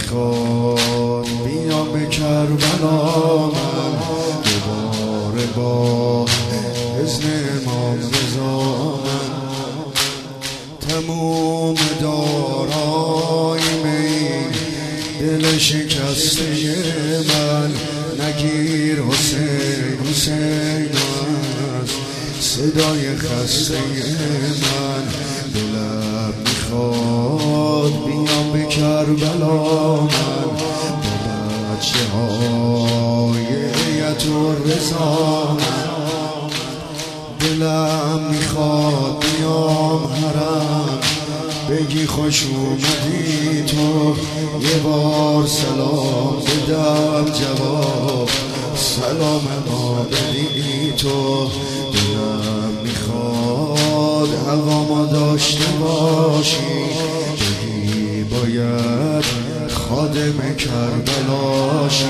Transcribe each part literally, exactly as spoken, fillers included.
میخواد بیام به کربلا من دوباره با اذن امام رضا من تموم دارای می دل شکسته من نگیر حسین حسین از صدای خسته من دلم میخواد بیام به کربلا من با بچه های هیئت‌الرضا دلم میخواد بیام حرم بگی خوش اومدی تو یه بار سلام بدم جواب سلام ما بدی تو دلم میخواد هوامو داشته باشی بگی باید خادم کربلاشی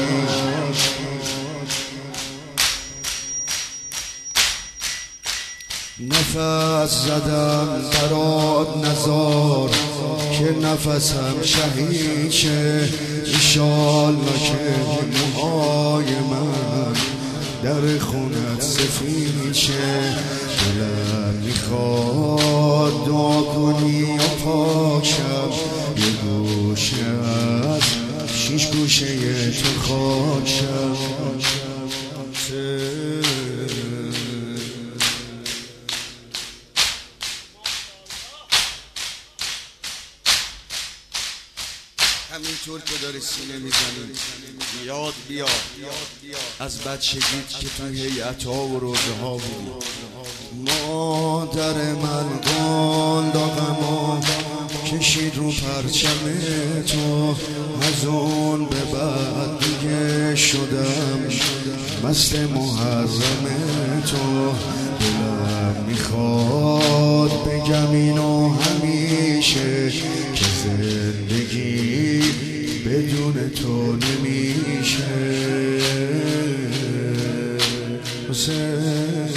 نفس زدم برات نزار که نفسم شهید شه ایشالله که موهای من در خونت سفید شه دلم میخواد دعا کنی و پاک شم یه گوشه از شیش گوشه تو خاک شم همینطور که داری سینه میزنی یاد بیا از بچگیت که تو هیئت‌ها و روزه ها بودی مادر من قنداقمو کشید رو پرچم تو از اون به بعد دیگه شدم مست محرم تو دلم میخواد بگم اینو همیشه که زندگی بدون تو نمیشه حسین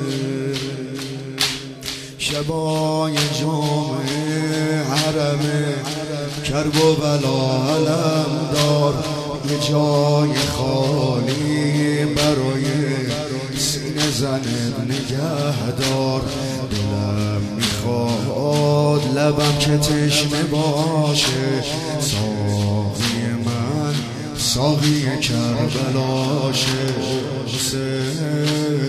شبای جمعه حرمه کرب و بلا علم دار یه جای خالی برای سینه زنت نگهدار دلم میخواد لبم که تشنه باشه ساقی من ساقی کربلاشه حسین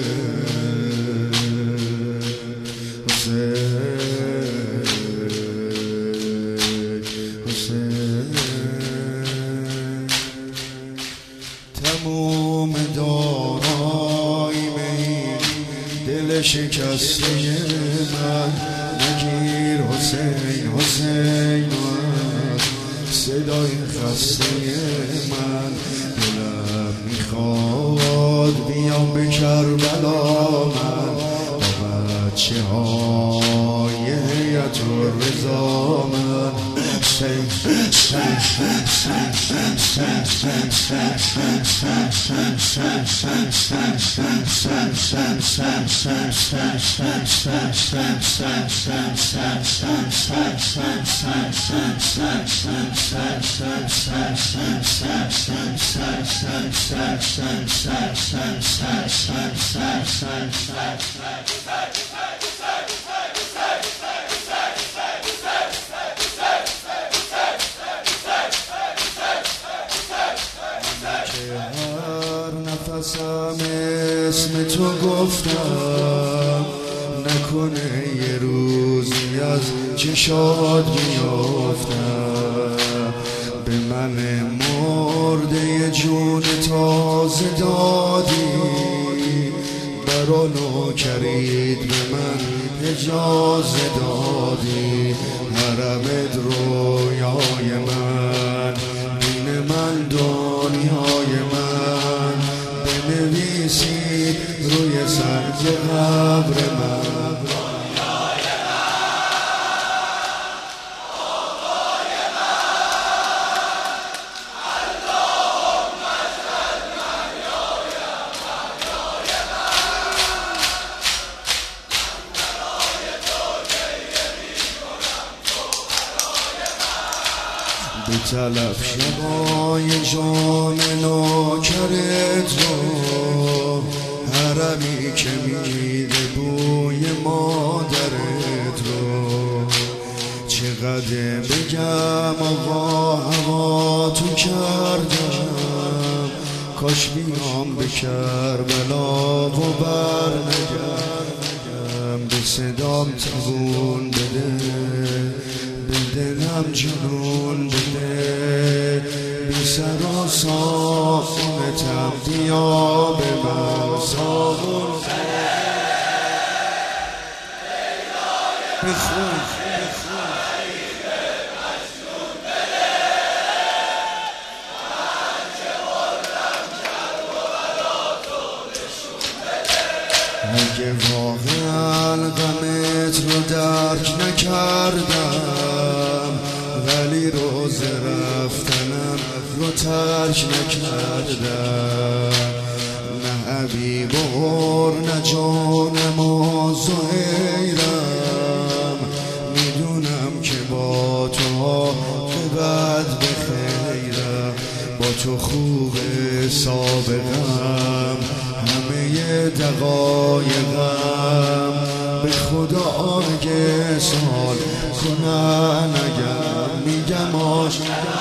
تموم دارای می دل شکسته من نگیر حسین حسین من صدای خسته من دلم میخواد بیام به کربلا من با بچه های هیئت‌الرضا من نفسم اسم تو گفتم نکنه یه روزی از چشات بیافتم به من مرده جون تازه دادی برا نوکرید به من اجازه دادی حرمت رویای من دین من دنیای من بنویسید روی سنگ قبر من میطلب شبای جان ناکرت رو، حرمی که میده بوی مادرت رو. چقدر بگم آقا هوا تو کردم، کاش بیام به کربلا و بر نگم. به صدام تغون بده، به دلم جنون بده، بی سر و سامونتم بیا به من سامون بخون. اگه واقعا غمت رو درک نکردم، ولی روز رفتنم رو ترک نکردم. نه حبیب و نه جانم و زهیرم، میدونم که با تو به بد به خیرم. با تو خوب سابقم، همه دقایقم به خدا آگه سال کنن اگر میگم آش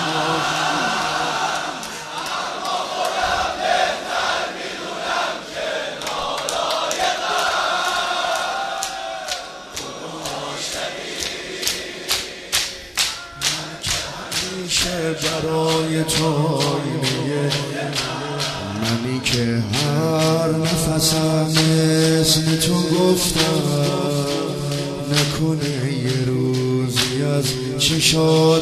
برای تو اینه، منی که هر نفسم اسم تو گفتم. نکنه یه روزی از چشات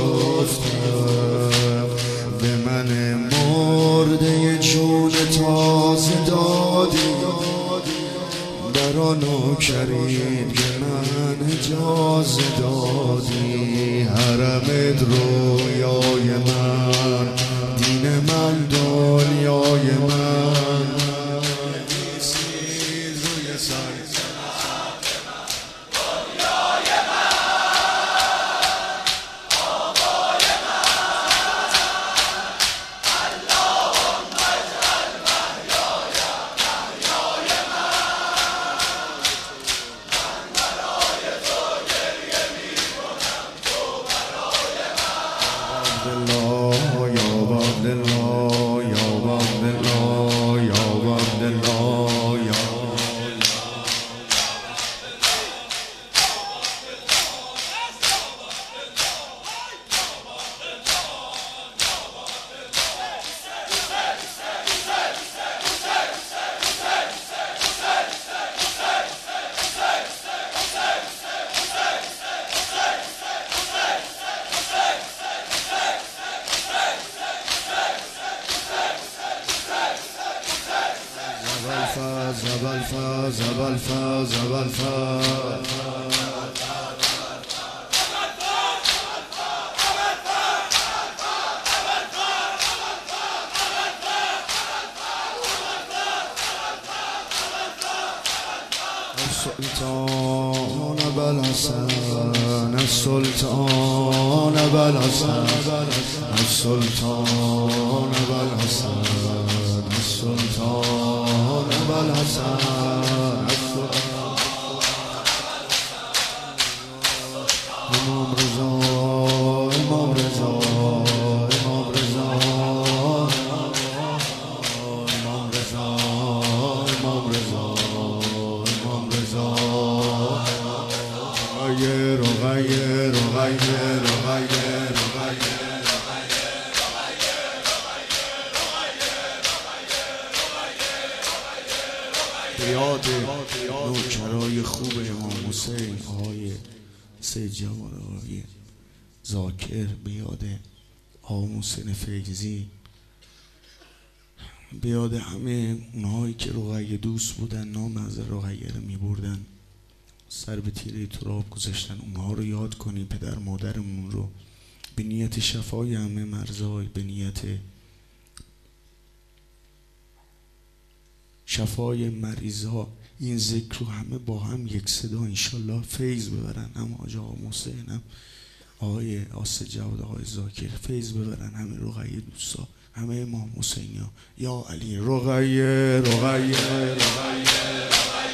بیافتم. به من مرده جون تازه دادی، برا نوکرید به من اجازه دادی. حرمت رویای من، دین من دنیای من، نیستید روی سر دنیای من، آقای من. اللهم اجعل محیای محیای من. من برای تو گریه میکنم، تو برای من. یا عبدالله یا عبدالله یا عبدالله یا زبالفا زبالفا زبالفا السلطان بالحسن السلطان بالحسن السلطان بالحسن السلطان بالحسن امام رضا امام رضا امام رضا امام رضا امام رضا امام رضا غیر و غیر و غیر و غیر و غیر یاد نوکرای خوب امام حسین آقای سید جواد آقای ذاکر، به یاد آقا محسن فیضی، به یاد همه اونهایی که رقیه دوست بودن، نام از رقیه رو می بردن، سر به تیره تراب گذاشتن. اونها رو یاد کنی، پدر مادرمون رو، به نیت شفای همه مرزای، به نیت شفای مریضا. این ذکر رو همه با هم یک صدا انشالله فیض ببرن، هم حاج آقا محسن هم آقای آسه جواد، آقای زاکر فیض ببرن همه رقیه دوستا، همه امام حسینی ها. یا علی رقیه رقیه رقیه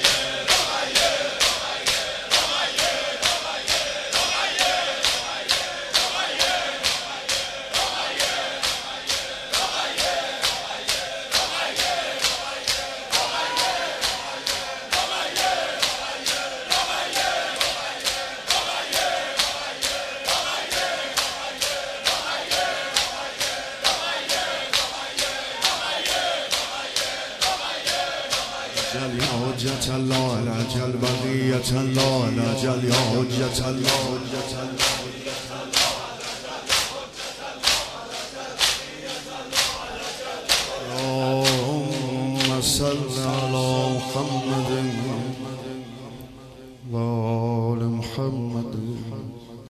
جل یا حجت الله العجل بقیت الله العجل یا حجت الله اللهم صل علی محمد